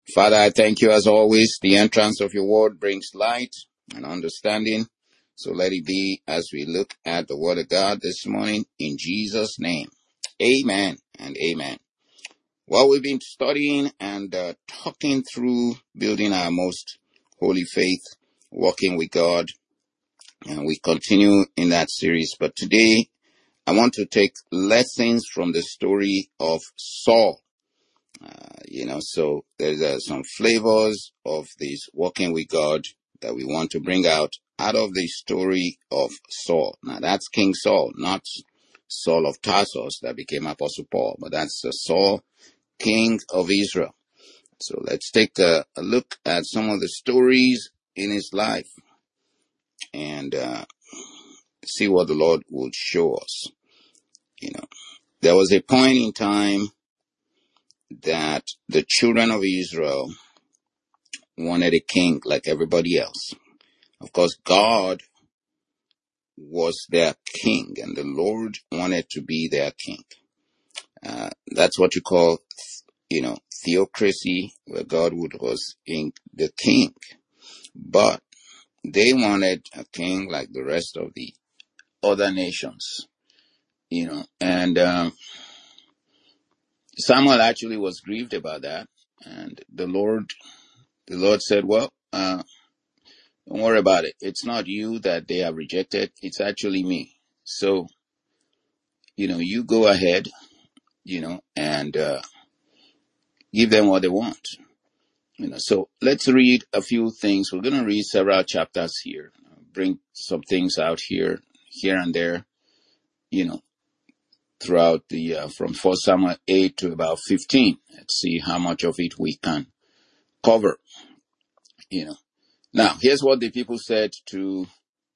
Father, I thank you as always. The entrance of your word brings light and understanding. So let it be as we look at the word of God this morning in Jesus' name. Amen and amen. Well, we've been studying and talking through building our most holy faith, walking with God, and we continue in that series. But today, I want to take lessons from the story of Saul. So there's some flavors of this walking with God that we want to bring out of the story of Saul. Now that's King Saul, not Saul of Tarsus that became Apostle Paul, but that's Saul, King of Israel. So let's take a look at some of the stories in his life and see what the Lord will show us. There was a point in time that the children of Israel wanted a king like everybody else. Of course, God was their king, and the Lord wanted to be their king. That's what you call, theocracy, where God was in the king. But they wanted a king like the rest of the other nations, and Samuel actually was grieved about that. And the Lord said, well, don't worry about it. It's not you that they have rejected. It's actually me. So, you go ahead, and give them what they want. So let's read a few things. We're going to read several chapters here, bring some things out here and there, throughout the, from 1 Samuel 8 to about 15. Let's see how much of it we can cover, Now, here's what the people said to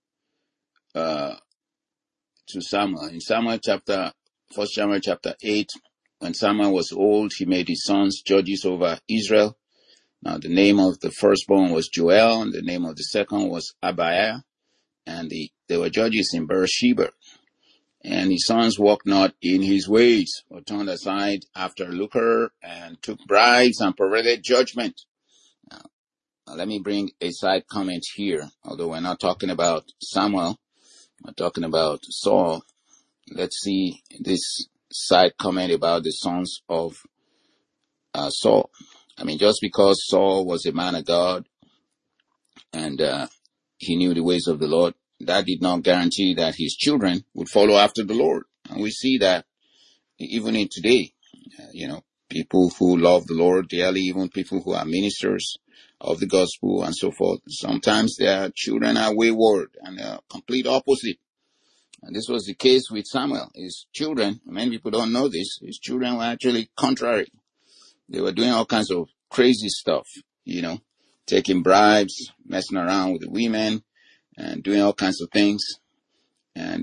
Samuel. In 1 Samuel chapter 8, when Samuel was old, he made his sons judges over Israel. Now, the name of the firstborn was Joel, and the name of the second was Abiah, and they were judges in Beersheba. And his sons walked not in his ways, but turned aside after lucre, and took bribes and perverted judgment. Now, let me bring a side comment here. Although we're not talking about Samuel, we're talking about Saul. Let's see this side comment about the sons of Saul. Just because Saul was a man of God and he knew the ways of the Lord, that did not guarantee that his children would follow after the Lord. And we see that even in today, people who love the Lord dearly, even people who are ministers of the gospel and so forth, sometimes their children are wayward and they're complete opposite. And this was the case with Samuel. His children, many people don't know this, his children were actually contrary. They were doing all kinds of crazy stuff, taking bribes, messing around with the women, and doing all kinds of things. And,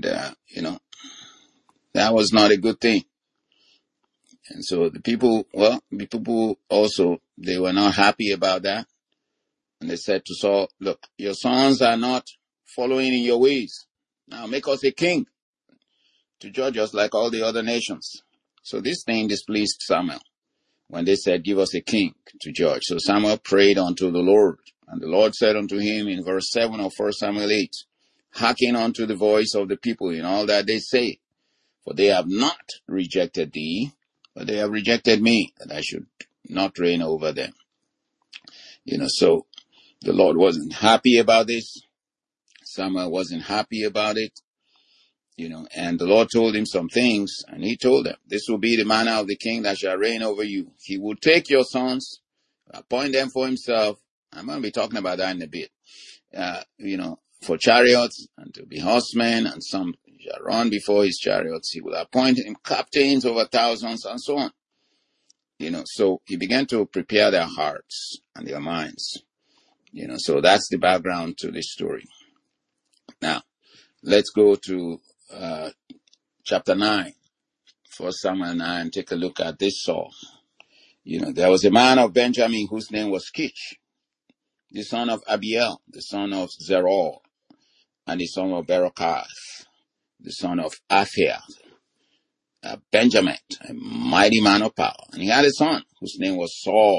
that was not a good thing. And so the people also, they were not happy about that. And they said to Saul, look, your sons are not following in your ways. Now make us a king to judge us like all the other nations. So this thing displeased Samuel when they said, give us a king to judge. So Samuel prayed unto the Lord. And the Lord said unto him in verse 7 of 1 Samuel 8, hearken unto the voice of the people in all that they say. For they have not rejected thee, but they have rejected me, that I should not reign over them. So the Lord wasn't happy about this. Samuel wasn't happy about it. And the Lord told him some things, and he told them, this will be the manner of the king that shall reign over you. He will take your sons, appoint them for himself. I'm going to be talking about that in a bit. For chariots and to be horsemen, and some shall run before his chariots. He will appoint him captains over thousands and so on. So he began to prepare their hearts and their minds. So that's the background to this story. Now, let's go to chapter 9, 1 Samuel 9, take a look at this Saul. There was a man of Benjamin whose name was Kish, the son of Abiel, the son of Zeror, and the son of Berokath, the son of Athiel. Benjamin, a mighty man of power. And he had a son whose name was Saul.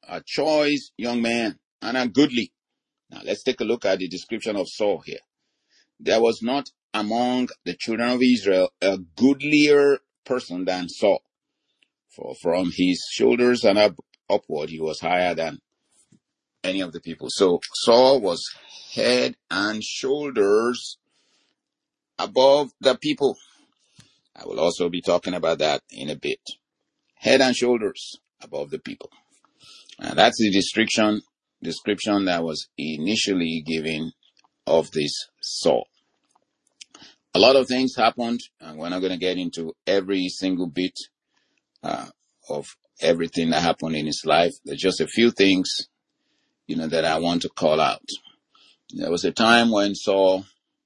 a choice young man, and a goodly. Now let's take a look at the description of Saul here. There was not among the children of Israel a goodlier person than Saul. For from his shoulders and upward, he was higher than any of the people. So Saul was head and shoulders above the people. I will also be talking about that in a bit. Head and shoulders above the people. And that's the description that was initially given of this Saul. A lot of things happened, and we're not going to get into every single bit of everything that happened in his life. There's just a few things, that I want to call out. There was a time when Saul,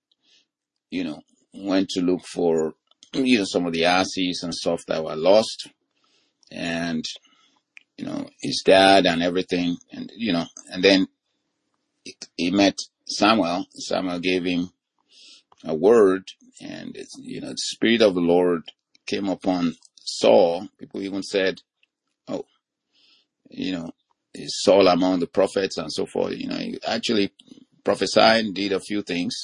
went to look for, some of the asses and stuff that were lost, and, his dad and everything, and, and then he met Samuel. Samuel gave him a word, and, the Spirit of the Lord came upon Saul. People even said, oh, is Saul among the prophets and so forth. He actually prophesied and did a few things,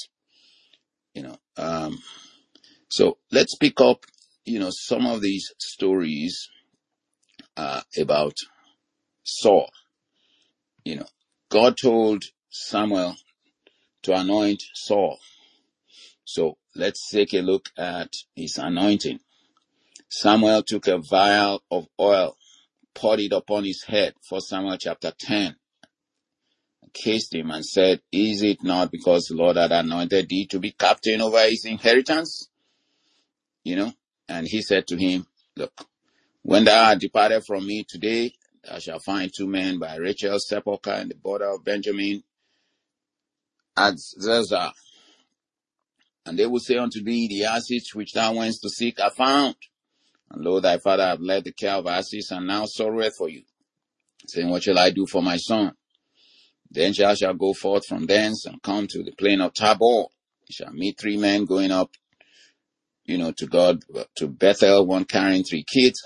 so let's pick up, some of these stories, about Saul. God told Samuel to anoint Saul. So let's take a look at his anointing. Samuel took a vial of oil, poured it upon his head, 1 Samuel chapter 10, kissed him and said, is it not because the Lord had anointed thee to be captain over his inheritance? And he said to him, look, when thou art departed from me today, thou shalt find 2 men by Rachel's sepulchre in the border of Benjamin at Zelzah. And they will say unto thee, the asses which thou wentest to seek are found. And lo, thy father hath led the care of asses, and now sorroweth for you, saying, what shall I do for my son? Then shall go forth from thence, and come to the plain of Tabor. You shall meet 3 men going up, to God, to Bethel, one carrying 3 kids.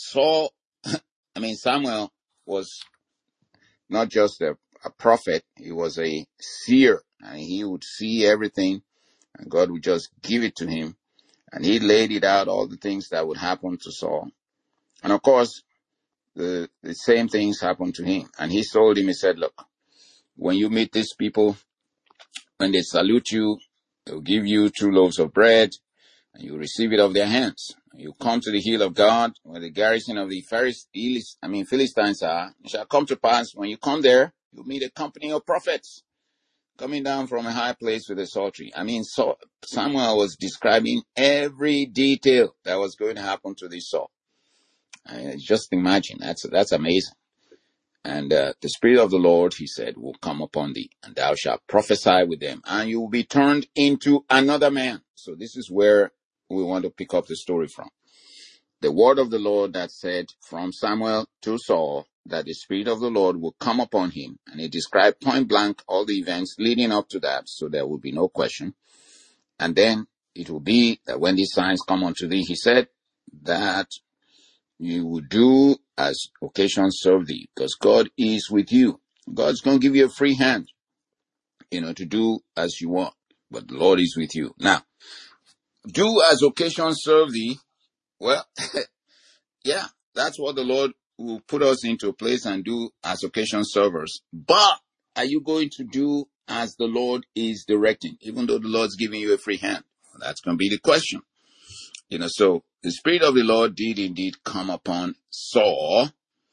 Samuel was not just a prophet, he was a seer, and he would see everything, and God would just give it to him. And he laid it out, all the things that would happen to Saul. And of course, the same things happened to him. And he told him, he said, look, when you meet these people, when they salute you, they'll give you 2 loaves of bread, and you receive it of their hands. You come to the hill of God, where the garrison of the Philistines are. It shall come to pass, when you come there, you'll meet a company of prophets coming down from a high place with a psaltery. So Samuel was describing every detail that was going to happen to this Saul. Just imagine, that's amazing. And the Spirit of the Lord, he said, will come upon thee, and thou shalt prophesy with them, and you will be turned into another man. So this is where we want to pick up the story from. The word of the Lord that said from Samuel to Saul that the Spirit of the Lord will come upon him. And he described point blank all the events leading up to that, so there will be no question. And then it will be that when these signs come unto thee, he said, that you will do as occasion serve thee, because God is with you. God's going to give you a free hand, to do as you want, but the Lord is with you. Now, do as occasion serve thee. Well, yeah, that's what the Lord will put us into a place and do as occasion servers. But are you going to do as the Lord is directing, even though the Lord's giving you a free hand? Well, that's going to be the question. So the Spirit of the Lord did indeed come upon Saul.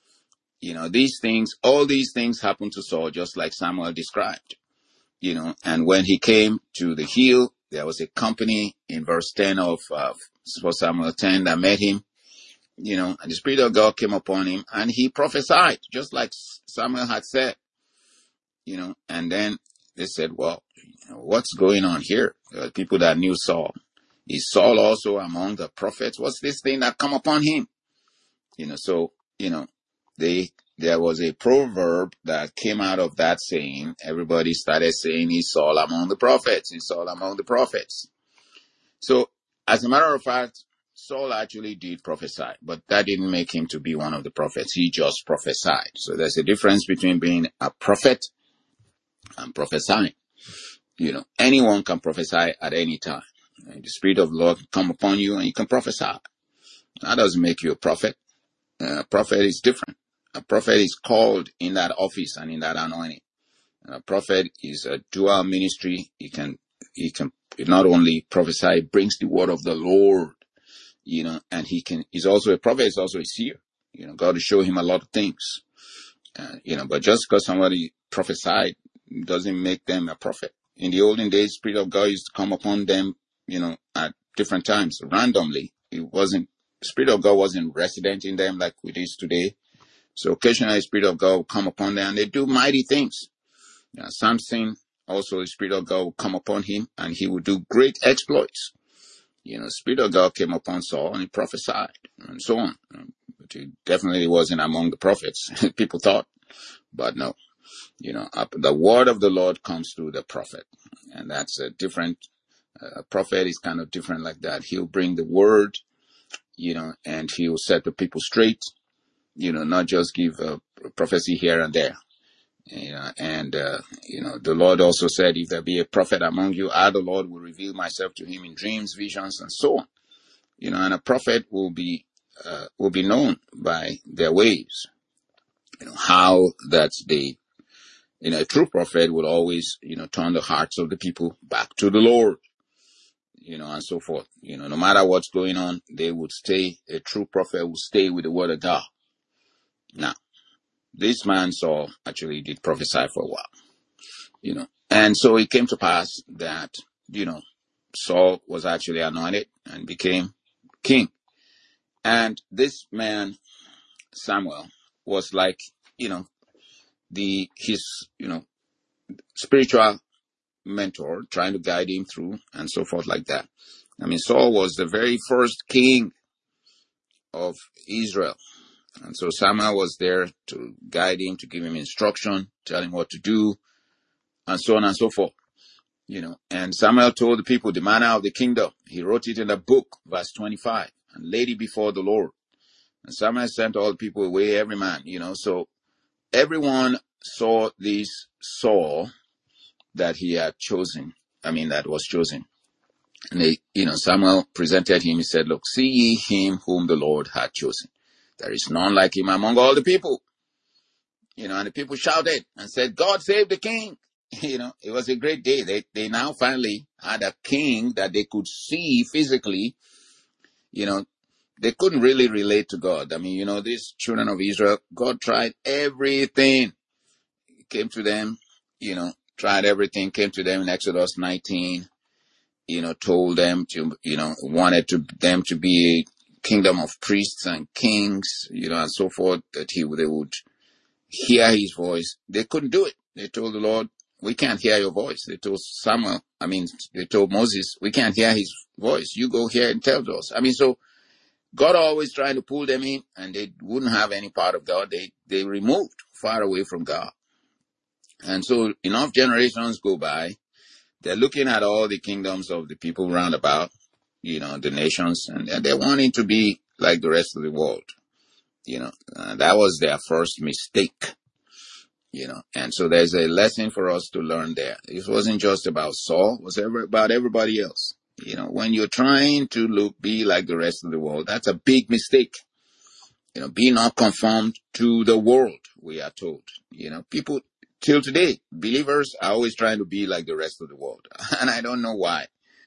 All these things happened to Saul, just like Samuel described. And when he came to the hill, there was a company in verse 10 of 1 Samuel 10 that met him, and the Spirit of God came upon him, and he prophesied, just like Samuel had said, and then they said, well, what's going on here? People that knew Saul. Is Saul also among the prophets? What's this thing that come upon him? There was a proverb that came out of that saying. Everybody started saying, he's Saul among the prophets. He's Saul among the prophets. So, as a matter of fact, Saul actually did prophesy, but that didn't make him to be one of the prophets. He just prophesied. So there's a difference between being a prophet and prophesying. Anyone can prophesy at any time. And the Spirit of the Lord can come upon you and you can prophesy. That doesn't make you a prophet. A prophet is different. A prophet is called in that office and in that anointing. A prophet is a dual ministry. He can not only prophesy, he brings the word of the Lord, and he's also a prophet, he's also a seer. God will show him a lot of things. But just because somebody prophesied doesn't make them a prophet. In the olden days, Spirit of God used to come upon them, at different times, randomly. Spirit of God wasn't resident in them like it is today. So occasionally, Spirit of God will come upon them and they do mighty things. Samson, also the Spirit of God will come upon him and he will do great exploits. Spirit of God came upon Saul and he prophesied and so on. But he definitely wasn't among the prophets, people thought. But no, the word of the Lord comes through the prophet. And that's a different, a prophet is kind of different like that. He'll bring the word, and he'll set the people straight, not just give a prophecy here and there. The Lord also said, if there be a prophet among you, I, the Lord, will reveal myself to him in dreams, visions, and so on. And a prophet will be known by their ways. How that a true prophet will always, turn the hearts of the people back to the Lord, and so forth. No matter what's going on, they would stay, a true prophet will stay with the word of God. Now, this man Saul actually did prophesy for a while, and so it came to pass that, Saul was actually anointed and became king. And this man, Samuel, was like, his spiritual mentor, trying to guide him through and so forth like that. Saul was the very first king of Israel. And so Samuel was there to guide him, to give him instruction, tell him what to do, and so on and so forth. And Samuel told the people the manner of the kingdom. He wrote it in a book, verse 25, and laid it before the Lord. And Samuel sent all the people away, every man, so everyone saw this Saul that he had chosen. That was chosen. And they, Samuel presented him. He said, look, see ye him whom the Lord had chosen. There is none like him among all the people. And the people shouted and said, God save the king. It was a great day. They now finally had a king that they could see physically. They couldn't really relate to God. These children of Israel, God tried everything. He came to them, tried everything, came to them in Exodus 19, told them to, wanted them to be a kingdom of priests and kings, and so forth, that they would hear his voice. They couldn't do it. They told the Lord, we can't hear your voice. They told they told Moses, we can't hear his voice. You go here and tell us. So God always trying to pull them in, and they wouldn't have any part of God. They removed far away from God. And so enough generations go by. They're looking at all the kingdoms of the people round about, the nations, and they're wanting to be like the rest of the world. That was their first mistake. And so there's a lesson for us to learn there. It wasn't just about Saul, it was about everybody else. When you're trying to be like the rest of the world, that's a big mistake. Be not conformed to the world, we are told. People till today, believers are always trying to be like the rest of the world. And I don't know why.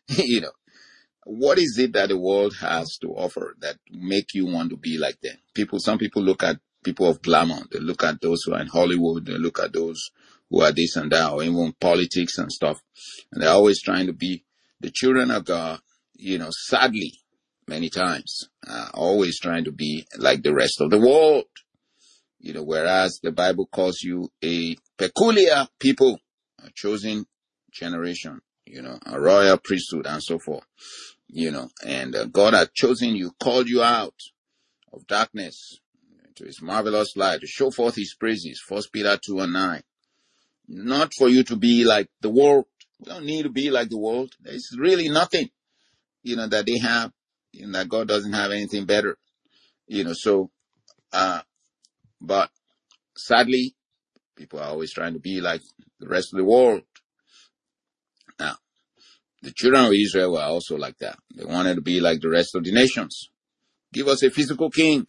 What is it that the world has to offer that make you want to be like them? Some people look at people of glamour. They look at those who are in Hollywood. They look at those who are this and that, or even politics and stuff. And they're always trying to be the children of God, sadly, many times, always trying to be like the rest of the world. Whereas the Bible calls you a peculiar people, a chosen generation, a royal priesthood and so forth, and God had chosen you, called you out of darkness to his marvelous light to show forth his praises. 1 Peter 2:9. Not for you to be like the world. We don't need to be like the world. There's really nothing, that they have that God doesn't have anything better, so, but sadly, people are always trying to be like the rest of the world. Now, the children of Israel were also like that. They wanted to be like the rest of the nations. Give us a physical king.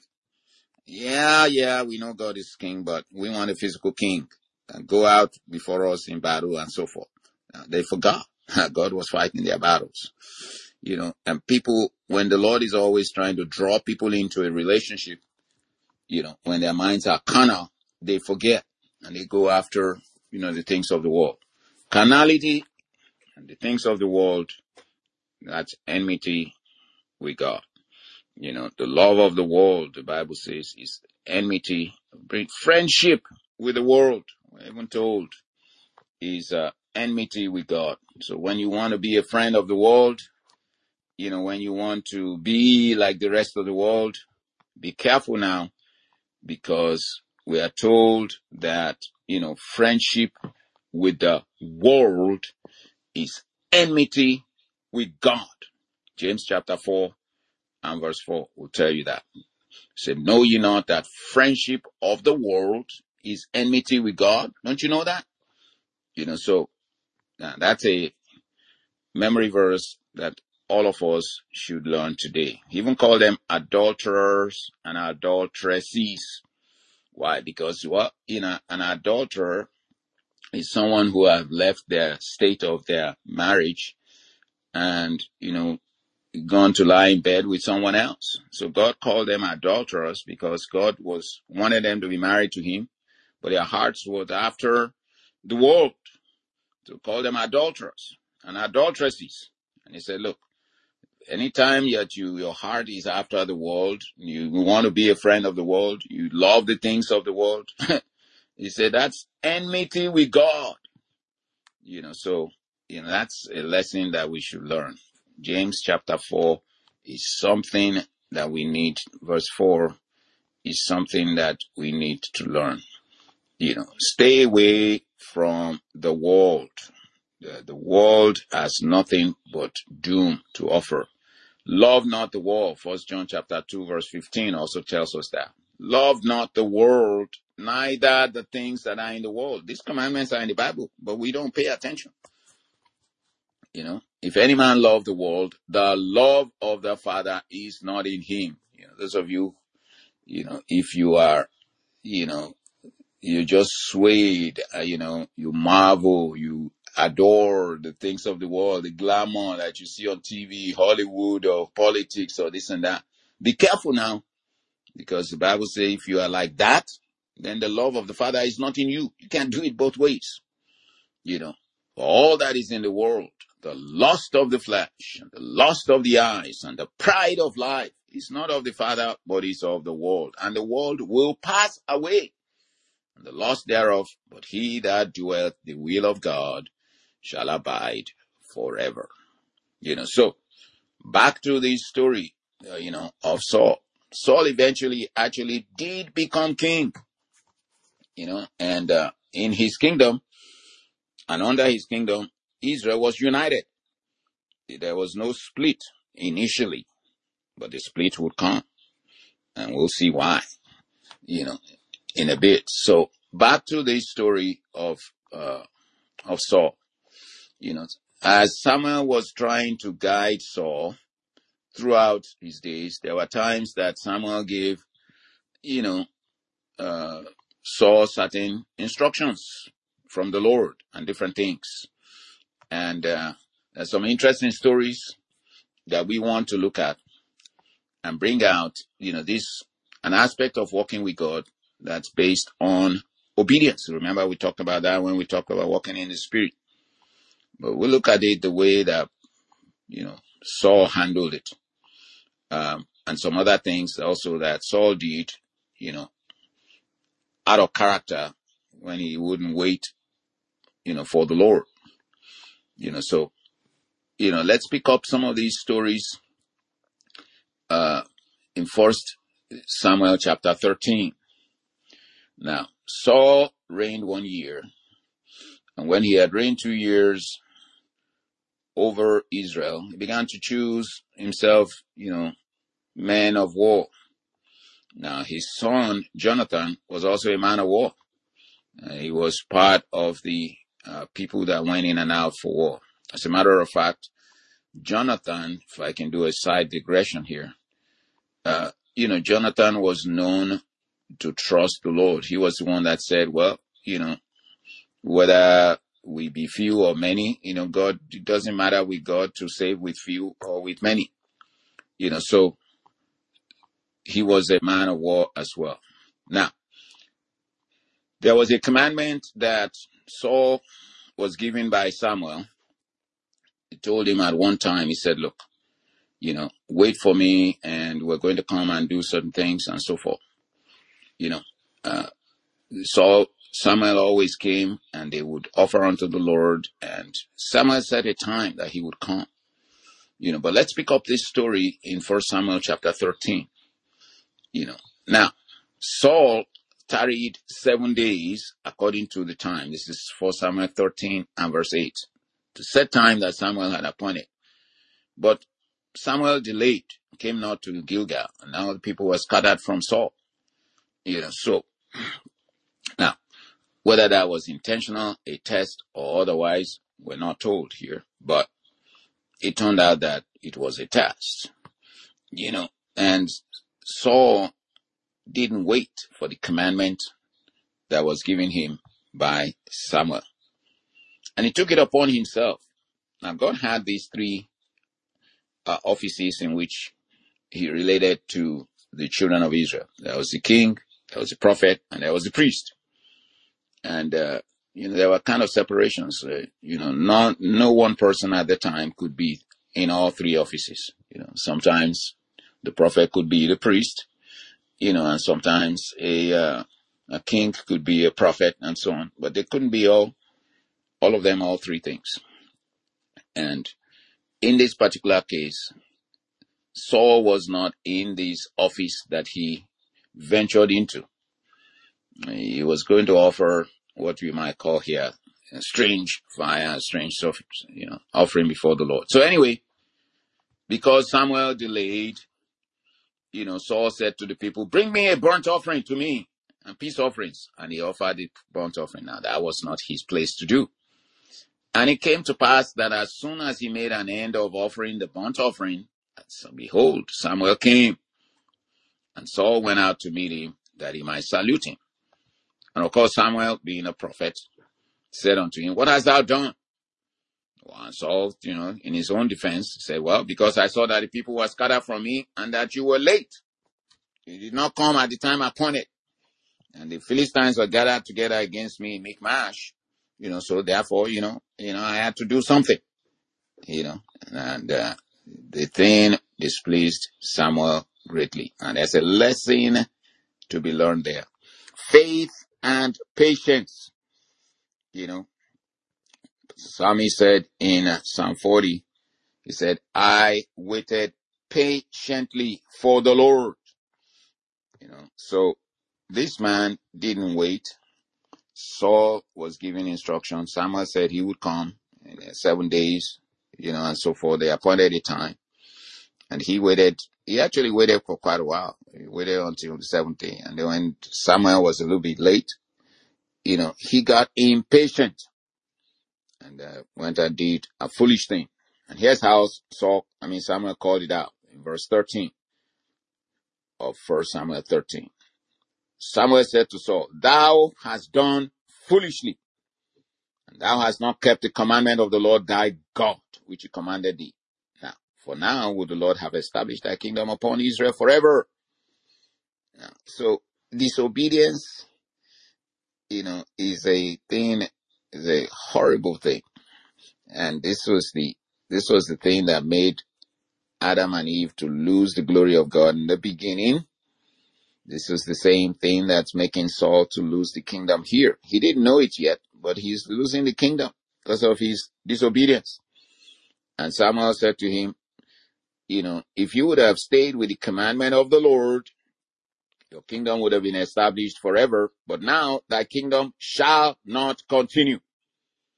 Yeah, we know God is king, but we want a physical king. And go out before us in battle and so forth. They forgot God was fighting their battles. And people, when the Lord is always trying to draw people into a relationship, when their minds are carnal, they forget and they go after, the things of the world. Carnality and the things of the world, that's enmity with God. The love of the world, the Bible says, is enmity, bring friendship with the world. We're even told is enmity with God. So when you want to be a friend of the world, when you want to be like the rest of the world, be careful now, because we are told that, friendship with the world is enmity with God. James chapter 4 and verse 4 will tell you that. It said, know ye not that friendship of the world is enmity with God? Don't you know that? So that's a memory verse that all of us should learn today. He even call them adulterers and adulteresses. Why? Because an adulterer is someone who have left their state of their marriage and, gone to lie in bed with someone else. So God called them adulterers because God wanted them to be married to him, but their hearts were after the world. To call them adulterers and adulteresses. And he said, look, anytime that your heart is after the world, you want to be a friend of the world, you love the things of the world, he said that's enmity with God. So, that's a lesson that we should learn. James chapter 4 is something that we need. Verse 4 is something that we need to learn. Stay away from the world. The world has nothing but doom to offer. Love not the world. 1 John chapter 2 verse 15 also tells us that. Love not the world, neither the things that are in the world. These commandments are in the Bible, but we don't pay attention. If any man love the world, the love of the Father is not in him. Those of you, if you are, you just swayed, you marvel, you adore the things of the world, the glamour that you see on TV, Hollywood, or politics, or this and that. Be careful now, because the Bible says if you are like that, then the love of the Father is not in you. You can't do it both ways. All that is in the world, the lust of the flesh, and the lust of the eyes, and the pride of life is not of the Father, but is of the world. And the world will pass away, and the lust thereof, but he that doeth the will of God shall abide forever. So back to the story, of Saul. Saul eventually actually did become king, and in his kingdom and under his kingdom, Israel was united. There was no split initially, but the split would come, and we'll see why, in a bit. So back to the story of Saul. As Samuel was trying to guide Saul throughout his days, there were times that Samuel gave, Saul certain instructions from the Lord and different things. And there's some interesting stories that we want to look at and bring out, an aspect of walking with God that's based on obedience. Remember, we talked about that when we talked about walking in the Spirit. But we'll look at it the way that, Saul handled it. And some other things also that Saul did, out of character when he wouldn't wait, for the Lord. So, let's pick up some of these stories in 1 Samuel chapter 13. Now, Saul reigned 1 year, and when he had reigned 2 years, over Israel. He began to choose himself, men of war. Now, his son, Jonathan, was also a man of war. He was part of the people that went in and out for war. As a matter of fact, Jonathan, if I can do a side digression here, Jonathan was known to trust the Lord. He was the one that said, well, whether we be few or many, God, it doesn't matter with God to save with few or with many. So he was a man of war as well. Now, there was a commandment that Saul was given by Samuel. He told him at one time, he said, look, wait for me and we're going to come and do certain things and so forth. Samuel always came and they would offer unto the Lord, and Samuel set a time that he would come. But let's pick up this story in 1 Samuel chapter 13. Now, Saul tarried 7 days according to the time. This is 1 Samuel 13 and verse 8. The set time that Samuel had appointed. But Samuel delayed, came not to Gilgal, and now the people were scattered from Saul. So now, whether that was intentional, a test, or otherwise, we're not told here. But it turned out that it was a test. And Saul didn't wait for the commandment that was given him by Samuel. And he took it upon himself. Now, God had these three offices in which he related to the children of Israel. There was the king, there was the prophet, and there was the priest. And, there were kind of separations. No one person at the time could be in all three offices. Sometimes the prophet could be the priest, and sometimes a king could be a prophet and so on. But they couldn't be all of them, all three things. And in this particular case, Saul was not in this office that he ventured into. He was going to offer what we might call here a strange fire, strange offering before the Lord. So anyway, because Samuel delayed, Saul said to the people, bring me a burnt offering to me and peace offerings. And he offered the burnt offering. Now that was not his place to do. And it came to pass that as soon as he made an end of offering the burnt offering, so behold, Samuel came. And Saul went out to meet him that he might salute him. And of course, Samuel, being a prophet, said unto him, what hast thou done? Well, and Saul, in his own defense, said, well, because I saw that the people were scattered from me and that you were late. You did not come at the time appointed. And the Philistines were gathered together against me in Michmash. So therefore, I had to do something, and the thing displeased Samuel greatly. And there's a lesson to be learned there. Faith and patience. Psalmist said in Psalm 40, he said, I waited patiently for the Lord. So this man didn't wait. Saul was giving instructions. Samuel said he would come in 7 days, and so forth. They appointed a time. And he waited. He actually waited for quite a while. He waited until the 7th day. And then when Samuel was a little bit late, he got impatient and went and did a foolish thing. And here's how Samuel called it out in verse 13 of 1 Samuel 13. Samuel said to Saul, thou hast done foolishly, and thou hast not kept the commandment of the Lord thy God, which he commanded thee. For now would the Lord have established thy kingdom upon Israel forever. So disobedience, is a horrible thing. And this was the thing that made Adam and Eve to lose the glory of God in the beginning. This was the same thing that's making Saul to lose the kingdom here. He didn't know it yet, but he's losing the kingdom because of his disobedience. And Samuel said to him, if you would have stayed with the commandment of the Lord, your kingdom would have been established forever. But now thy kingdom shall not continue.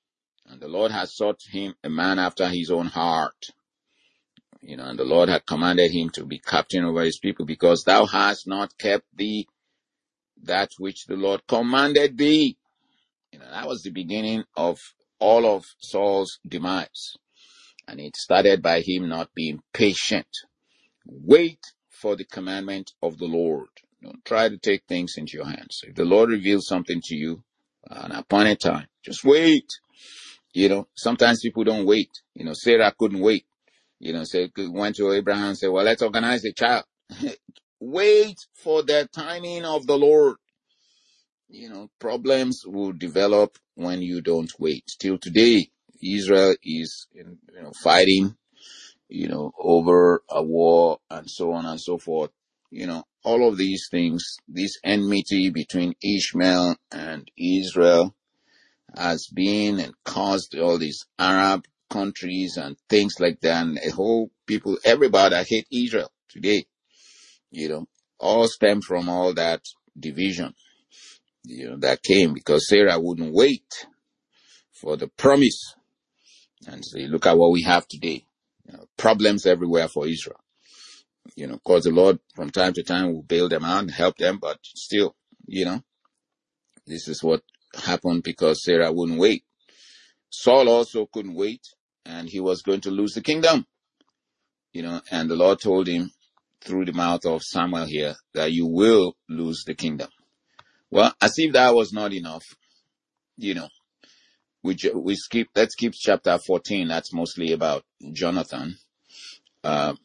And the Lord had sought him a man after his own heart. And the Lord had commanded him to be captain over his people, because thou hast not kept thee that which the Lord commanded thee. That was the beginning of all of Saul's demise. And it started by him not being patient. Wait for the commandment of the Lord. Don't try to take things into your hands. If the Lord reveals something to you at an appointed time, just wait. Sometimes people don't wait. Sarah couldn't wait. Went to Abraham and said, well, let's organize a child. Wait for the timing of the Lord. Problems will develop when you don't wait. Till today, Israel is, fighting, over a war and so on and so forth. All of these things, this enmity between Ishmael and Israel has been and caused all these Arab countries and things like that. And the whole people, everybody that hate Israel today, all stem from all that division, that came because Sarah wouldn't wait for the promise. And so you look at what we have today, problems everywhere for Israel. Of course, the Lord from time to time will bail them out and help them, but still, this is what happened because Sarah wouldn't wait. Saul also couldn't wait, and he was going to lose the kingdom, and the Lord told him through the mouth of Samuel here that you will lose the kingdom. Well, as if that was not enough, let's skip chapter 14. That's mostly about Jonathan, but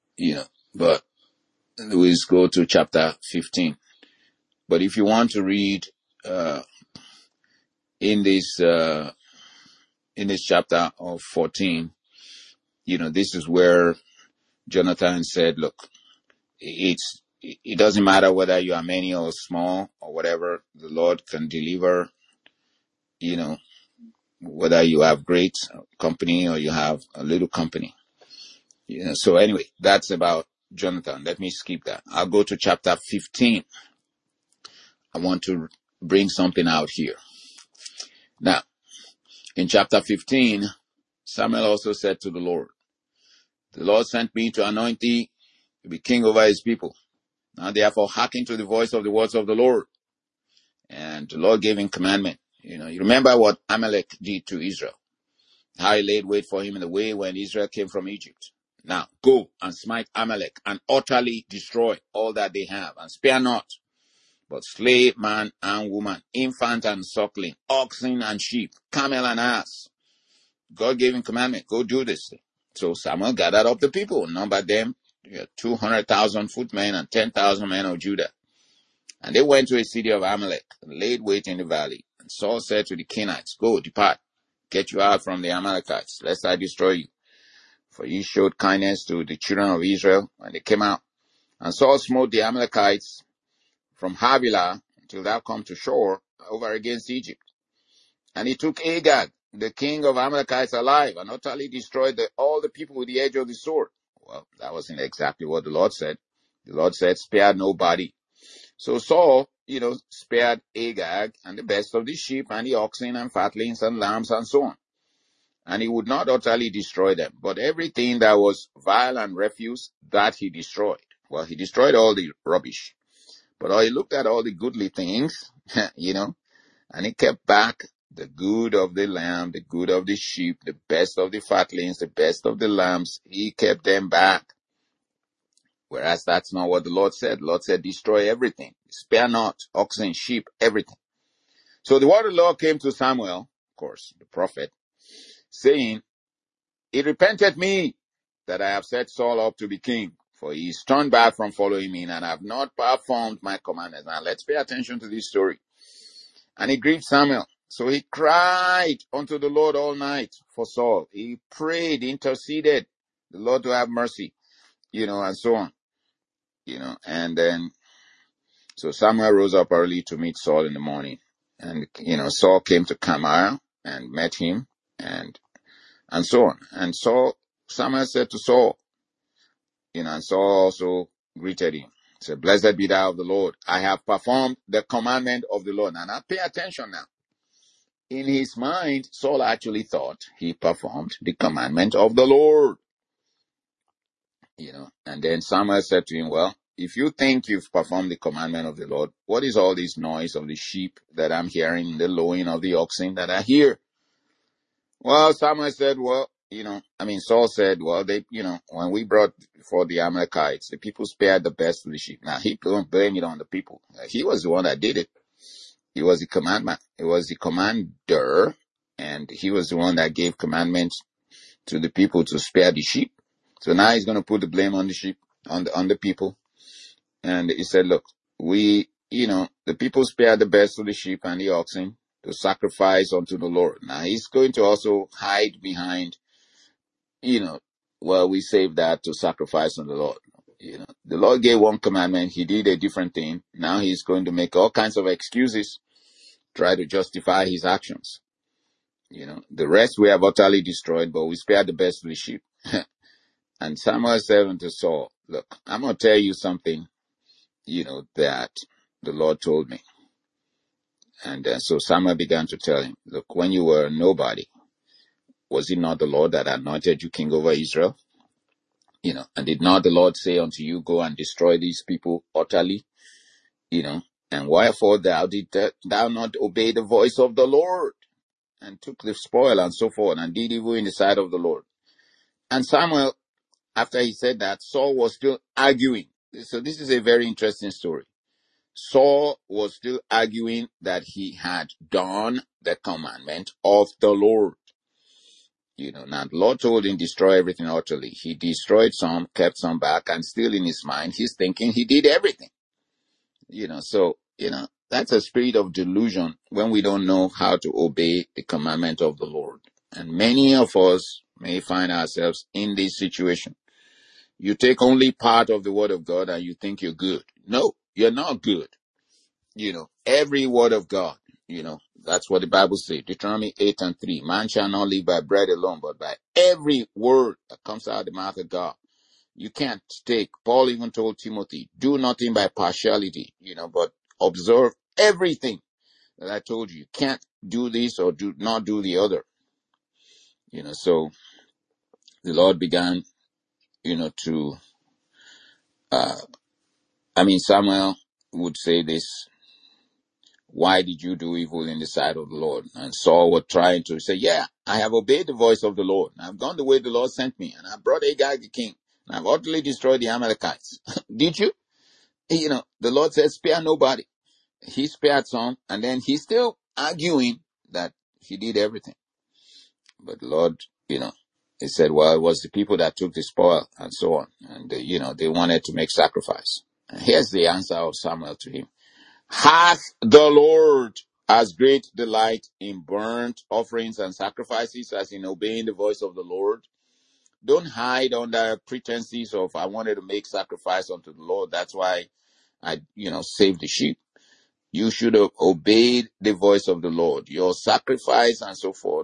we'll go to chapter 15. But if you want to read in this chapter of 14, this is where Jonathan said, look, it doesn't matter whether you are many or small or whatever, the Lord can deliver, whether you have great company or you have a little company. So anyway, that's about Jonathan. Let me skip that. I'll go to chapter 15. I want to bring something out here. Now, in chapter 15, Samuel also said to the Lord, the Lord sent me to anoint thee to be king over his people. Now therefore hearken to the voice of the words of the Lord. And the Lord gave him commandment. You remember what Amalek did to Israel. How he laid wait for him in the way when Israel came from Egypt. Now go and smite Amalek and utterly destroy all that they have, and spare not, but slay man and woman, infant and suckling, oxen and sheep, camel and ass. God gave him commandment, go do this thing. So Samuel gathered up the people, numbered them, 200,000 footmen and 10,000 men of Judah. And they went to a city of Amalek and laid wait in the valley. And Saul said to the Kenites, go, depart, get you out from the Amalekites, lest I destroy you. For ye showed kindness to the children of Israel when they came out. And Saul smote the Amalekites from Havilah until thou come to shore over against Egypt. And he took Agag, the king of Amalekites, alive, and utterly destroyed all the people with the edge of the sword. Well, that wasn't exactly what the Lord said. The Lord said, spare nobody. So Saul, spared Agag and the best of the sheep and the oxen and fatlings and lambs and so on. And he would not utterly destroy them, but everything that was vile and refuse, that he destroyed. Well, he destroyed all the rubbish. But he looked at all the goodly things, and he kept back the good of the lamb, the good of the sheep, the best of the fatlings, the best of the lambs. He kept them back. Whereas that's not what the Lord said. The Lord said, destroy everything. Spare not, oxen, sheep, everything. So the word of the Lord came to Samuel, of course, the prophet, saying, it repented me that I have set Saul up to be king, for he is turned back from following me, and I have not performed my commandments. Now let's pay attention to this story. And it grieved Samuel. So he cried unto the Lord all night for Saul. He prayed, interceded, the Lord to have mercy, and so on. And then, so Samuel rose up early to meet Saul in the morning. And, Saul came to Carmel and met him and so on. And Samuel said to Saul, and Saul also greeted him. He said, blessed be thou of the Lord. I have performed the commandment of the Lord. Now pay attention now. in his mind, Saul actually thought he performed the commandment of the Lord. And then Samuel said to him, well, if you think you've performed the commandment of the Lord, what is all this noise of the sheep that I'm hearing, the lowing of the oxen that I hear? Well, Samuel said, Saul said, well, when we brought for the Amalekites, the people spared the best of the sheep. Now, he couldn't blame it on the people. He was the one that did it. He was the commandment. He was the commander, and he was the one that gave commandments to the people to spare the sheep. So now he's going to put the blame on the sheep, on the people. And he said, look, the people spare the best of the sheep and the oxen to sacrifice unto the Lord. Now he's going to also hide behind, we save that to sacrifice unto the Lord. The Lord gave one commandment. He did a different thing. Now he's going to make all kinds of excuses, try to justify his actions. The rest we have utterly destroyed, but we spared the best of the sheep. And Samuel said unto Saul, look, I'm going to tell you something, that the Lord told me. And so Samuel began to tell him, look, when you were nobody, was it not the Lord that anointed you king over Israel? And did not the Lord say unto you, go and destroy these people utterly? And wherefore thou did thou not obey the voice of the Lord, and took the spoil and so forth, and did evil in the sight of the Lord? And Samuel, after he said that, Saul was still arguing. So this is a very interesting story. Saul was still arguing that he had done the commandment of the Lord. Now the Lord told him destroy everything utterly. He destroyed some, kept some back, and still in his mind, he's thinking he did everything. That's a spirit of delusion when we don't know how to obey the commandment of the Lord. And many of us may find ourselves in this situation. You take only part of the word of God and you think you're good. No, you're not good. Every word of God, that's what the Bible says. Deuteronomy 8:3. Man shall not live by bread alone, but by every word that comes out of the mouth of God. You can't take, Paul even told Timothy, do nothing by partiality, but observe everything that I told you. You can't do this or do not do the other. So the Lord began, Samuel would say this, why did you do evil in the sight of the Lord? And Saul was trying to say, yeah, I have obeyed the voice of the Lord. I've gone the way the Lord sent me, and I brought Agag the king, and I've utterly destroyed the Amalekites. Did you? The Lord said, spare nobody. He spared some, and then he's still arguing that he did everything. But the Lord, he said, well, it was the people that took the spoil and so on. And, they wanted to make sacrifice. And here's the answer of Samuel to him. Hath the Lord as great delight in burnt offerings and sacrifices as in obeying the voice of the Lord? Don't hide under pretenses of, I wanted to make sacrifice unto the Lord. That's why I, saved the sheep. You should have obeyed the voice of the Lord. Your sacrifice and so forth,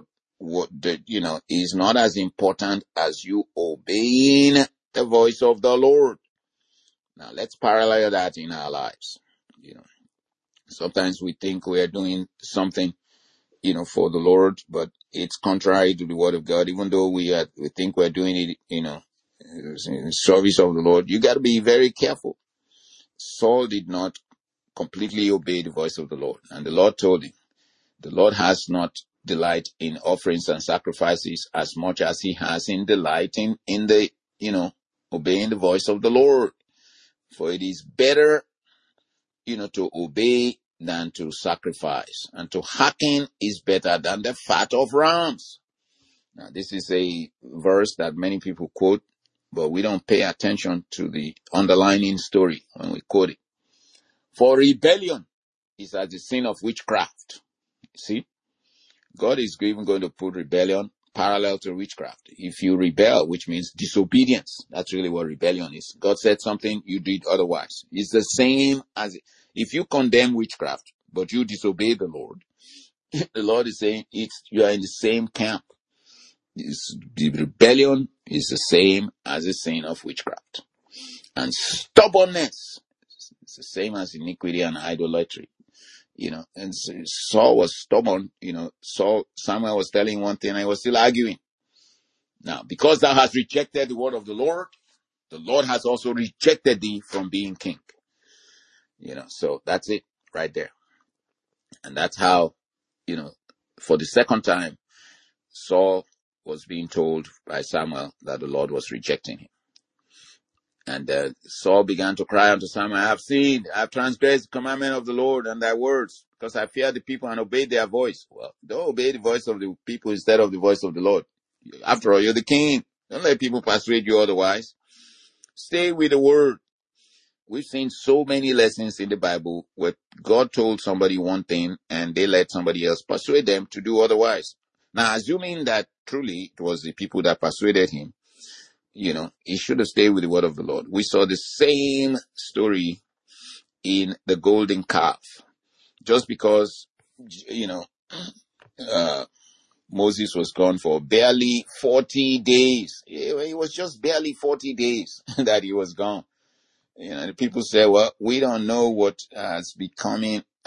is not as important as you obeying the voice of the Lord. Now let's parallel that in our lives. Sometimes we think we are doing something, for the Lord, but it's contrary to the word of God. Even though we think we're doing it, in service of the Lord, you got to be very careful. Saul did not completely obey the voice of the Lord, and the Lord told him, the Lord has not delight in offerings and sacrifices as much as he has in delighting in the, obeying the voice of the Lord. For it is better, to obey than to sacrifice. And to hearken is better than the fat of rams. Now, this is a verse that many people quote, but we don't pay attention to the underlying story when we quote it. For rebellion is as the sin of witchcraft. See? God is even going to put rebellion parallel to witchcraft. If you rebel, which means disobedience, that's really what rebellion is. God said something, you did otherwise. It's the same as if you condemn witchcraft, but you disobey the Lord. The Lord is saying you are in the same camp. The rebellion is the same as the sin of witchcraft. And stubbornness is the same as iniquity and idolatry. And Saul was stubborn, Samuel was telling one thing and he was still arguing. Now, because thou hast rejected the word of the Lord has also rejected thee from being king. So that's it right there. And that's how, for the second time, Saul was being told by Samuel that the Lord was rejecting him. And Saul began to cry unto Samuel, I have sinned, I have transgressed the commandment of the Lord and thy words, because I fear the people and obeyed their voice. Well, don't obey the voice of the people instead of the voice of the Lord. After all, you're the king. Don't let people persuade you otherwise. Stay with the word. We've seen so many lessons in the Bible where God told somebody one thing and they let somebody else persuade them to do otherwise. Now, assuming that truly it was the people that persuaded him, he should have stayed with the word of the Lord. We saw the same story in the golden calf. Just because, Moses was gone for barely 40 days. It was just barely 40 days that he was gone. The people say, well, we don't know what has become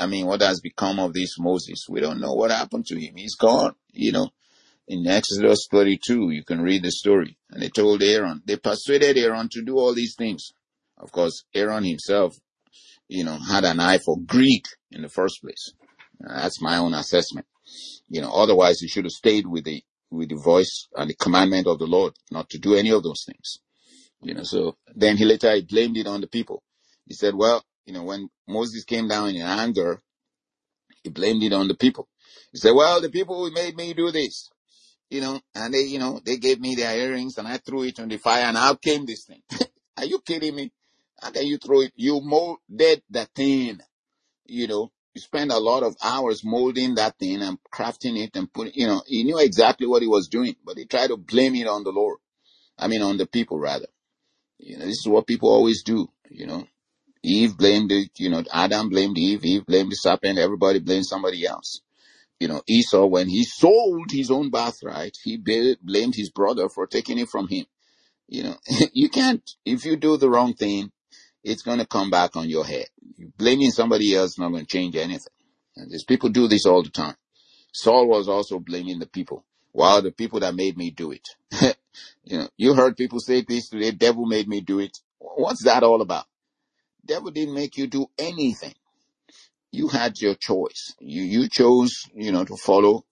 of this Moses. We don't know what happened to him. He's gone, In Exodus 32, you can read the story. And they told Aaron, they persuaded Aaron to do all these things. Of course, Aaron himself, had an eye for greed in the first place. That's my own assessment. Otherwise he should have stayed with the voice and the commandment of the Lord, not to do any of those things. So then he blamed it on the people. He said, well, when Moses came down in anger, he blamed it on the people. He said, well, the people who made me do this, and they gave me their earrings and I threw it on the fire and out came this thing. Are you kidding me? How can you throw it? You molded the thing, you spend a lot of hours molding that thing and crafting it and putting, he knew exactly what he was doing, but he tried to blame it on the Lord. On the people rather. This is what people always do, Eve blamed Adam blamed Eve blamed the serpent, everybody blamed somebody else. Esau, when he sold his own birthright, he blamed his brother for taking it from him. You can't, if you do the wrong thing, it's going to come back on your head. Blaming somebody else is not going to change anything. And these people do this all the time. Saul was also blaming the people. Wow, the people that made me do it. You heard people say this today, devil made me do it. What's that all about? Devil didn't make you do anything. You had your choice. You chose, to follow,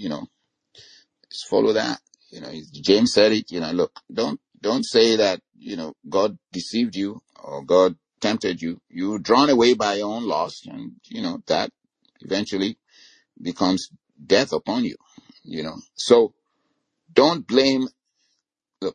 just follow that. James said it, look, don't say that, God deceived you or God tempted you. You're drawn away by your own lust and, that eventually becomes death upon you, So don't blame the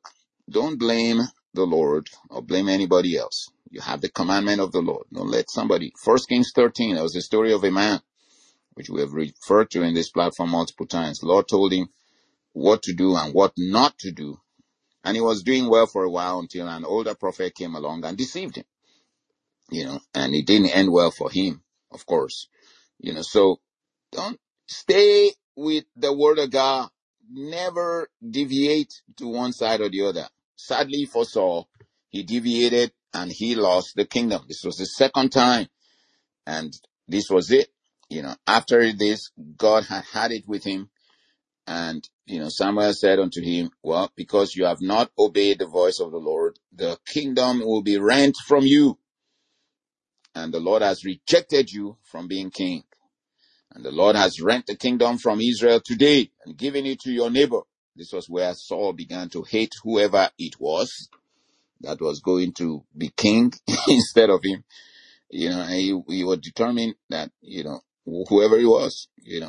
Lord or blame anybody else. You have the commandment of the Lord. Don't let somebody. 1 Kings 13, there was a story of a man, which we have referred to in this platform multiple times. The Lord told him what to do and what not to do. And he was doing well for a while until an older prophet came along and deceived him. And it didn't end well for him, of course. So don't stay with the word of God. Never deviate to one side or the other. Sadly for Saul, he deviated and he lost the kingdom. This was the second time. And this was it. After this, God had it with him. And, Samuel said unto him, well, because you have not obeyed the voice of the Lord, the kingdom will be rent from you. And the Lord has rejected you from being king. And the Lord has rent the kingdom from Israel today and given it to your neighbor. This was where Saul began to hate whoever it was that was going to be king instead of him. And he was determined that, whoever he was,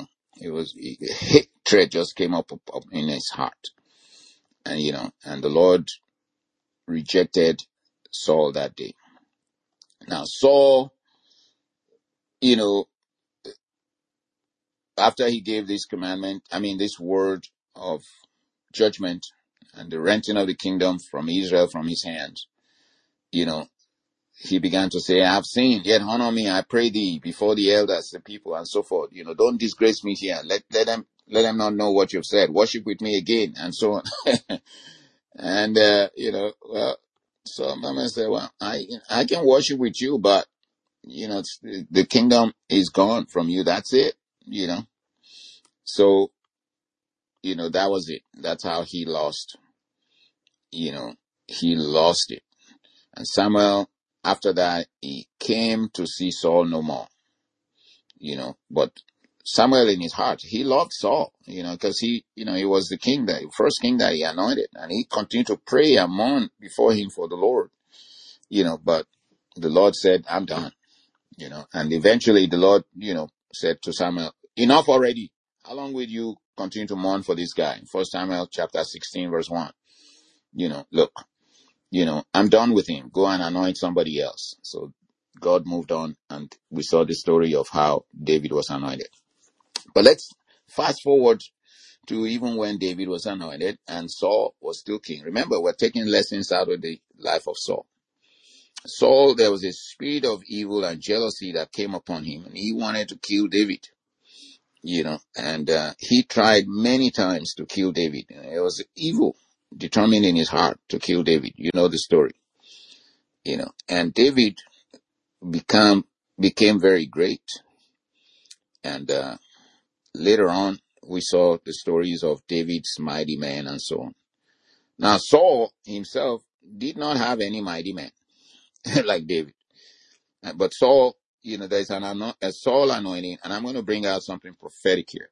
hatred just came up in his heart. And, and the Lord rejected Saul that day. Now, Saul, after he gave this commandment, this word of judgment and the renting of the kingdom from Israel from his hands, he began to say, I have sinned, yet honor me, I pray thee, before the elders, the people, and so forth. Don't disgrace me here. Let them not know what you've said. Worship with me again, and so on. And, well, some men say, well, I can worship with you, but, the kingdom is gone from you. That's it, you know. So, that was it. That's how he lost, you know, he lost it. And Samuel, after that, he came to see Saul no more, but Samuel in his heart, he loved Saul, because he was the king, the first king that he anointed, and he continued to pray and mourn before him for the Lord, but the Lord said, I'm done, and eventually the Lord, said to Samuel, enough already. How long will you continue to mourn for this guy? 1 Samuel chapter 16 verse 1. Look, I'm done with him. Go and anoint somebody else. So God moved on, and we saw the story of how David was anointed. But let's fast forward to even when David was anointed and Saul was still king. Remember, we're taking lessons out of the life of Saul. Saul, there was a spirit of evil and jealousy that came upon him, and he wanted to kill David. And he tried many times to kill David. It was evil, determined in his heart to kill David. You know the story. And David became very great. And later on, we saw the stories of David's mighty men and so on. Now, Saul himself did not have any mighty men like David. But Saul, there's a Saul anointing, and I'm going to bring out something prophetic here.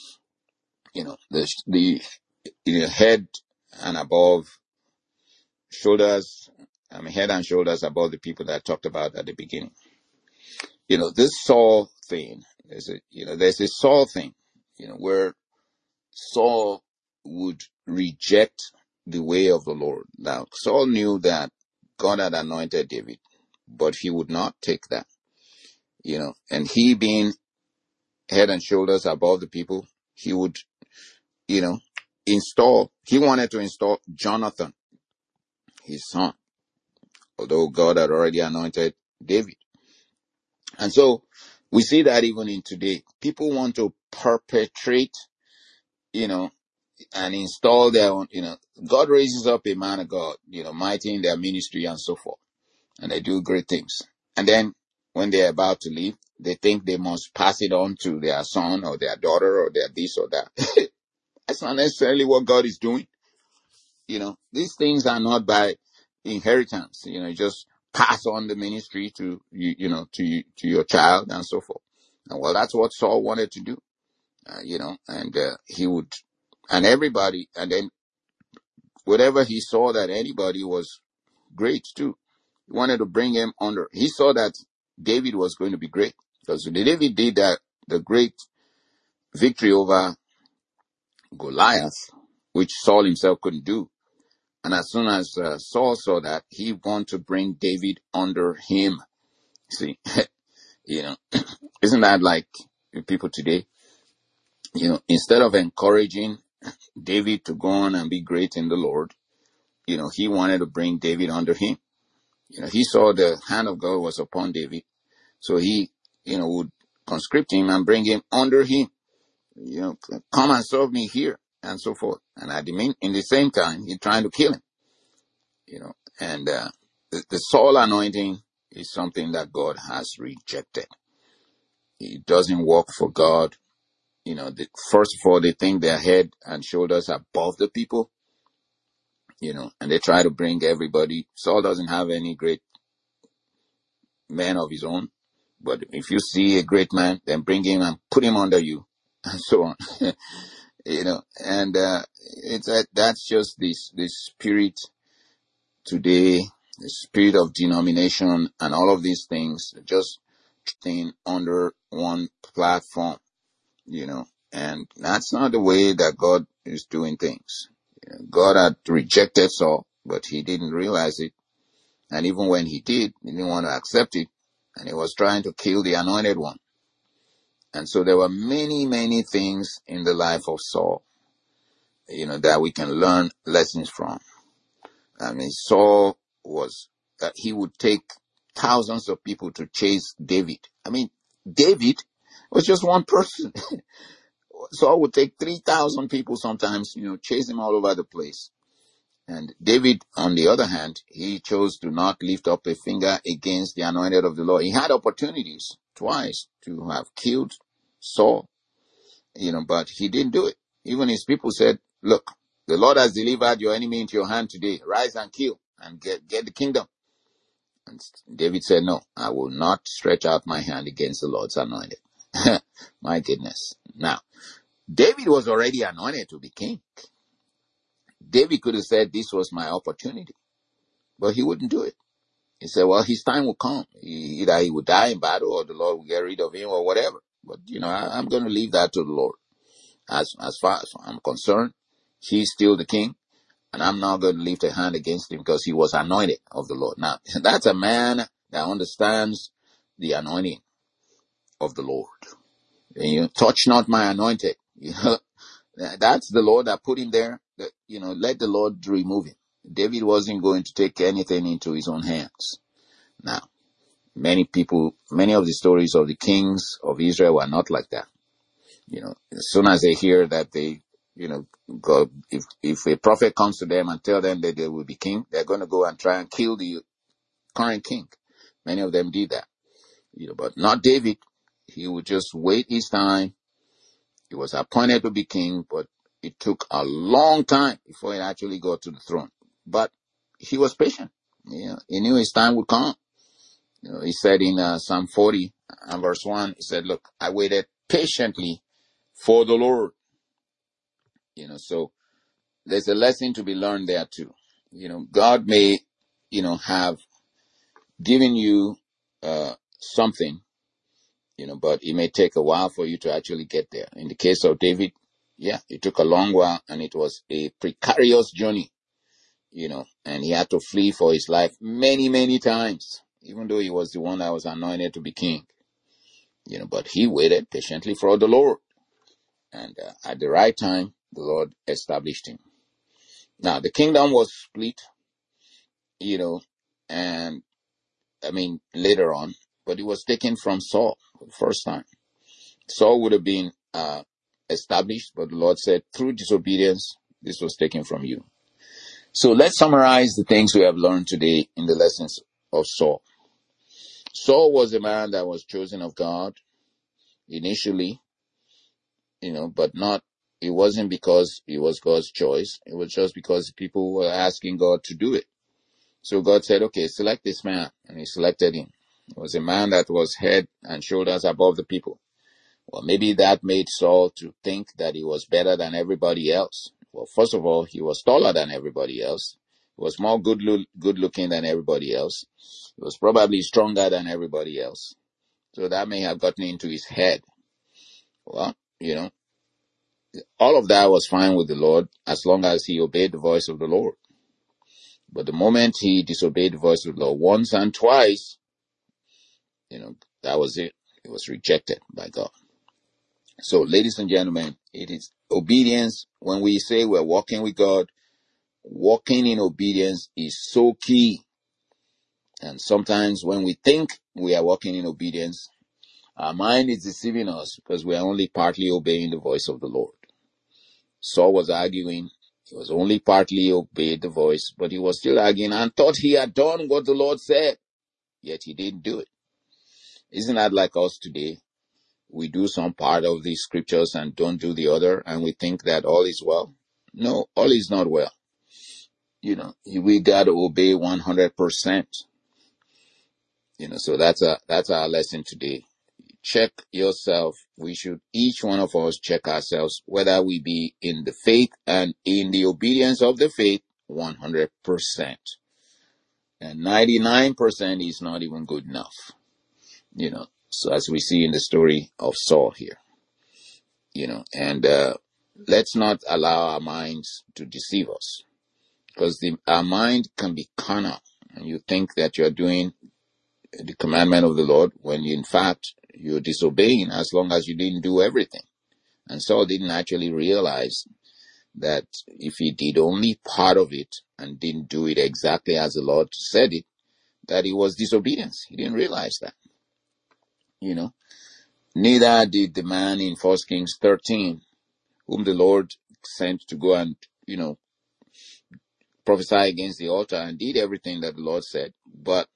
The head and above shoulders, head and shoulders above the people that I talked about at the beginning. This Saul thing, there's a Saul thing, where Saul would reject the way of the Lord. Now, Saul knew that God had anointed David, but he would not take that, and he being head and shoulders above the people, he would, he wanted to install Jonathan, his son, although God had already anointed David. And so we see that even in today, people want to perpetrate, and install their own, God raises up a man of God, mighty in their ministry and so forth. And they do great things. And then when they're about to leave, they think they must pass it on to their son or their daughter or their this or that. That's not necessarily what God is doing. These things are not by inheritance. Just pass on the ministry to to your child and so forth. And well, that's what Saul wanted to do. And he would, and everybody, and then whatever he saw that anybody was great too, he wanted to bring him under. He saw that David was going to be great, because David did that, the great victory over Goliath, which Saul himself couldn't do. And as soon as Saul saw that, he wanted to bring David under him. See, isn't that like people today? Instead of encouraging David to go on and be great in the Lord, he wanted to bring David under him. He saw the hand of God was upon David. So he, would conscript him and bring him under him. Come and serve me here and so forth. And in the same time, he's trying to kill him. And the Saul anointing is something that God has rejected. It doesn't work for God. First of all, they think their head and shoulders above the people, and they try to bring everybody. Saul doesn't have any great man of his own, but if you see a great man, then bring him and put him under you, and so on. And that's just this spirit today, the spirit of denomination and all of these things, just thing under one platform, and that's not the way that God is doing things. God had rejected Saul, but he didn't realize it. And even when he did, he didn't want to accept it. And he was trying to kill the anointed one. And so there were many, many things in the life of Saul, that we can learn lessons from. Saul was, he would take thousands of people to chase David. David was just one person. Saul would take 3,000 people sometimes, chase him all over the place. And David, on the other hand, he chose to not lift up a finger against the anointed of the Lord. He had opportunities twice to have killed Saul, but he didn't do it. Even his people said, look, the Lord has delivered your enemy into your hand today. Rise and kill and get the kingdom. And David said, no, I will not stretch out my hand against the Lord's anointed. My goodness. Now, David was already anointed to be king. David could have said this was my opportunity, but he wouldn't do it. He said, well, his time will come. Either he would die in battle or the Lord will get rid of him or whatever. But, I'm going to leave that to the Lord. As far as I'm concerned, he's still the king, and I'm not going to lift a hand against him because he was anointed of the Lord. Now, that's a man that understands the anointing of the Lord. And touch not my anointed. That's the Lord that put him there. Let the Lord remove him. David wasn't going to take anything into his own hands. Now, many of the stories of the kings of Israel were not like that. As soon as they hear that they, God, if a prophet comes to them and tell them that they will be king, they're going to go and try and kill the current king. Many of them did that, but not David. He would just wait his time. He was appointed to be king, but it took a long time before he actually got to the throne. But he was patient. He knew his time would come. He said in Psalm 40 and verse 1, he said, look, I waited patiently for the Lord. So there's a lesson to be learned there too. God may, have given you something, but it may take a while for you to actually get there. In the case of David, it took a long while and it was a precarious journey, and he had to flee for his life many, many times, even though he was the one that was anointed to be king, but he waited patiently for the Lord. And at the right time, the Lord established him. Now, the kingdom was split, and later on, but it was taken from Saul for the first time. Saul would have been established, but the Lord said, through disobedience, this was taken from you. So let's summarize the things we have learned today in the lessons of Saul. Saul was a man that was chosen of God initially, but it wasn't because it was God's choice. It was just because people were asking God to do it. So God said, okay, select this man. And he selected him. It was a man that was head and shoulders above the people. Well, maybe that made Saul to think that he was better than everybody else. Well, first of all, he was taller than everybody else. He was more good looking than everybody else. He was probably stronger than everybody else. So that may have gotten into his head. Well, all of that was fine with the Lord as long as he obeyed the voice of the Lord. But the moment he disobeyed the voice of the Lord once and twice, that was it. It was rejected by God. So, ladies and gentlemen, it is obedience. When we say we're walking with God, walking in obedience is so key. And sometimes when we think we are walking in obedience, our mind is deceiving us because we are only partly obeying the voice of the Lord. Saul was arguing. He was only partly obeyed the voice, but he was still arguing and thought he had done what the Lord said, yet he didn't do it. Isn't that like us today? We do some part of the scriptures and don't do the other, and we think that all is well. No, all is not well. We got to obey 100%. So that's our lesson today. Check yourself. Each one of us check ourselves, whether we be in the faith and in the obedience of the faith 100%. And 99% is not even good enough. So as we see in the story of Saul here, and let's not allow our minds to deceive us, because our mind can be carnal, and you think that you're doing the commandment of the Lord when in fact you're disobeying, as long as you didn't do everything. And Saul didn't actually realize that if he did only part of it and didn't do it exactly as the Lord said it, that it was disobedience. He didn't realize that. Neither did the man in 1 Kings 13, whom the Lord sent to go and, prophesied against the altar and did everything that the Lord said. But,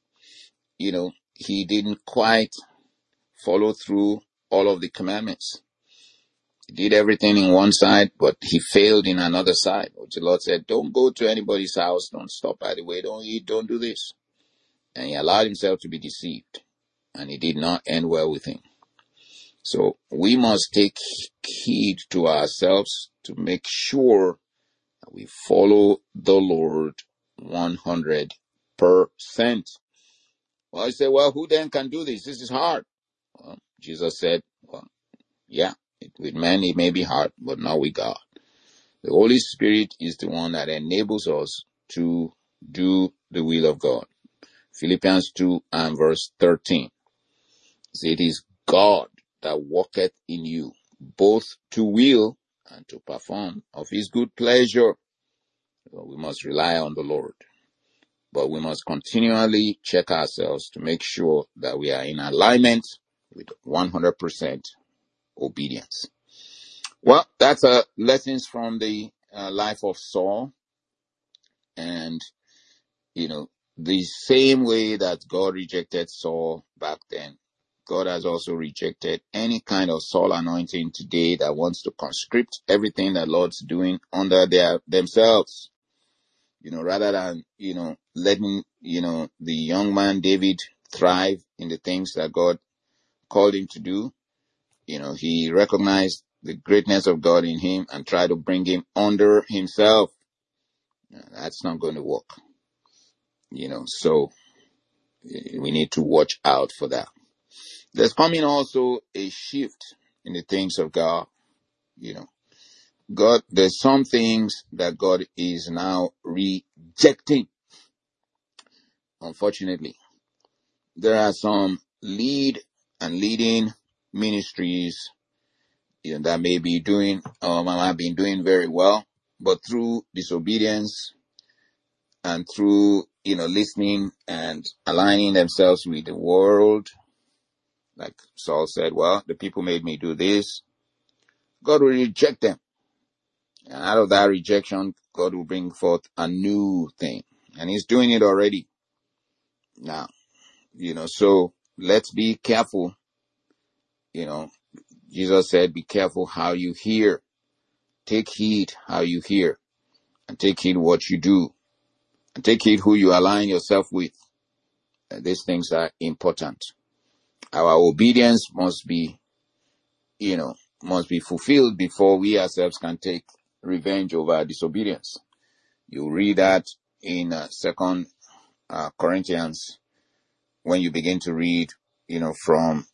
he didn't quite follow through all of the commandments. He did everything in one side, but he failed in another side. Which the Lord said, don't go to anybody's house, don't stop by the way, don't eat, don't do this. And he allowed himself to be deceived. And it did not end well with him. So we must take heed to ourselves to make sure that we follow the Lord 100%. Well, you say, well, who then can do this? This is hard. Well, Jesus said, well, yeah, with men it may be hard, but not with God. The Holy Spirit is the one that enables us to do the will of God. Philippians 2 and verse 13. It is God that worketh in you, both to will and to perform of his good pleasure. So we must rely on the Lord. But we must continually check ourselves to make sure that we are in alignment with 100% obedience. Well, that's lessons from the life of Saul. And, the same way that God rejected Saul back then, God has also rejected any kind of Saul anointing today that wants to conscript everything that Lord's doing under themselves. Rather than, letting, the young man David thrive in the things that God called him to do. He recognized the greatness of God in him and tried to bring him under himself. That's not going to work. So we need to watch out for that. There's coming also a shift in the things of God. God, there's some things that God is now rejecting. Unfortunately, there are some leading ministries, that may be doing, have been doing very well, but through disobedience and through, listening and aligning themselves with the world, like Saul said, well, the people made me do this. God will reject them. And out of that rejection, God will bring forth a new thing. And he's doing it already. Now, so let's be careful. Jesus said, be careful how you hear. Take heed how you hear. And take heed what you do. And take heed who you align yourself with. These things are important. Our obedience must be fulfilled before we ourselves can take revenge over our disobedience. You read that in 2 Corinthians when you begin to read, from,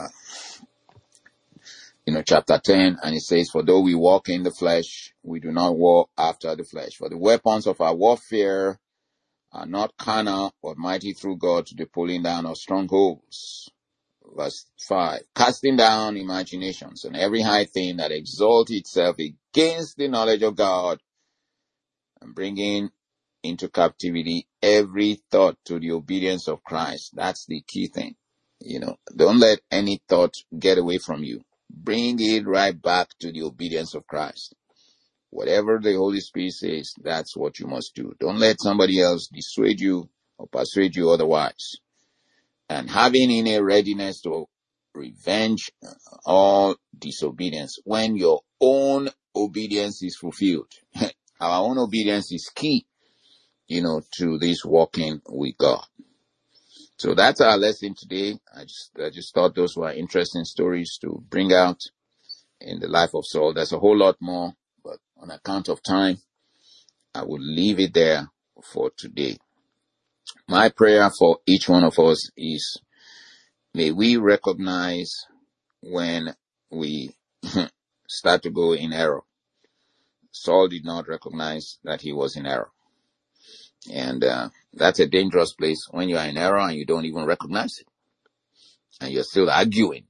chapter 10, and it says, for though we walk in the flesh, we do not war after the flesh. For the weapons of our warfare are not carnal, but mighty through God to the pulling down of strongholds. Verse 5, casting down imaginations and every high thing that exalts itself against the knowledge of God, and bringing into captivity every thought to the obedience of Christ. That's the key thing. Don't let any thought get away from you. Bring it right back to the obedience of Christ. Whatever the Holy Spirit says, that's what you must do. Don't let somebody else dissuade you or persuade you otherwise. And having in a readiness to revenge all disobedience when your own obedience is fulfilled. Our own obedience is key, to this walking with God. So that's our lesson today. I just thought those were interesting stories to bring out in the life of Saul. There's a whole lot more, but on account of time, I will leave it there for today. My prayer for each one of us is, may we recognize when we start to go in error. Saul did not recognize that he was in error. And that's a dangerous place when you are in error and you don't even recognize it. And you're still arguing.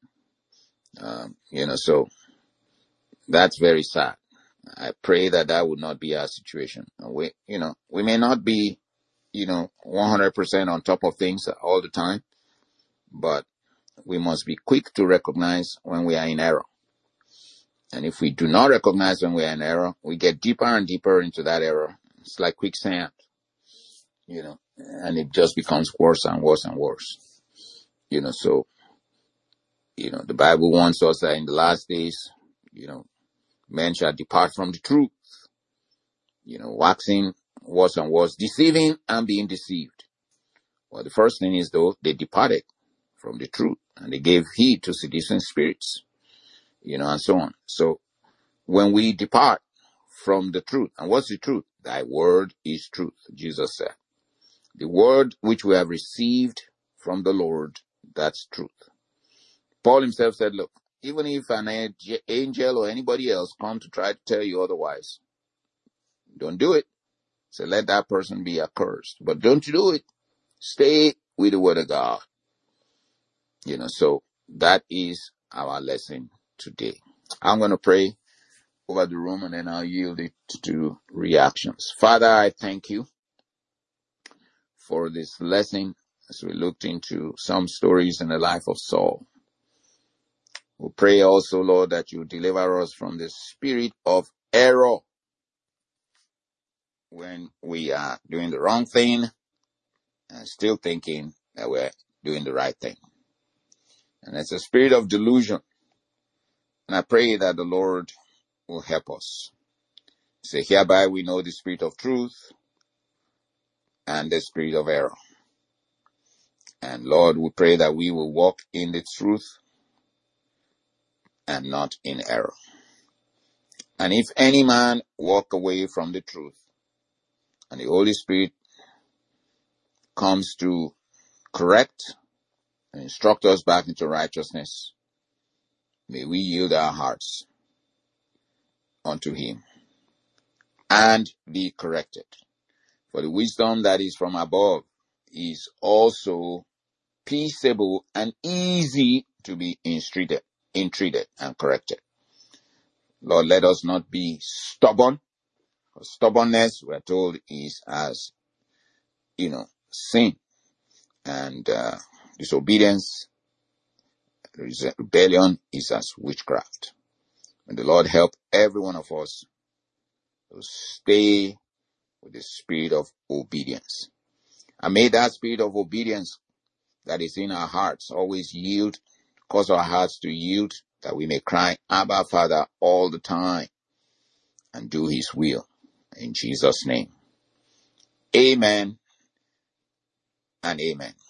So that's very sad. I pray that would not be our situation. We may not be, 100% on top of things all the time, but we must be quick to recognize when we are in error. And if we do not recognize when we are in error, we get deeper and deeper into that error. It's like quicksand, and it just becomes worse and worse and worse. So, the Bible warns us that in the last days, men shall depart from the truth, waxing worse and worse, deceiving and being deceived. Well, the first thing is, though, they departed from the truth and they gave heed to seducing spirits, and so on. So when we depart from the truth, and what's the truth? Thy word is truth, Jesus said. The word which we have received from the Lord, that's truth. Paul himself said, look, even if an angel or anybody else come to try to tell you otherwise, don't do it. So let that person be accursed. But don't do it. Stay with the word of God. So that is our lesson today. I'm going to pray over the room and then I'll yield it to reactions. Father, I thank you for this lesson as we looked into some stories in the life of Saul. We pray also, Lord, that you deliver us from the spirit of error when we are doing the wrong thing and still thinking that we're doing the right thing. And it's a spirit of delusion. And I pray that the Lord will help us. Say, hereby we know the spirit of truth and the spirit of error. And Lord, we pray that we will walk in the truth and not in error. And if any man walk away from the truth, and the Holy Spirit comes to correct and instruct us back into righteousness, may we yield our hearts unto him and be corrected. For the wisdom that is from above is also peaceable and easy to be entreated and corrected. Lord, let us not be stubborn. For stubbornness, we're told, is as, sin. And disobedience, rebellion is as witchcraft. And the Lord help every one of us to stay with the spirit of obedience. And may that spirit of obedience that is in our hearts always yield, cause our hearts to yield, that we may cry, Abba, Father, all the time and do his will. In Jesus' name. Amen and amen.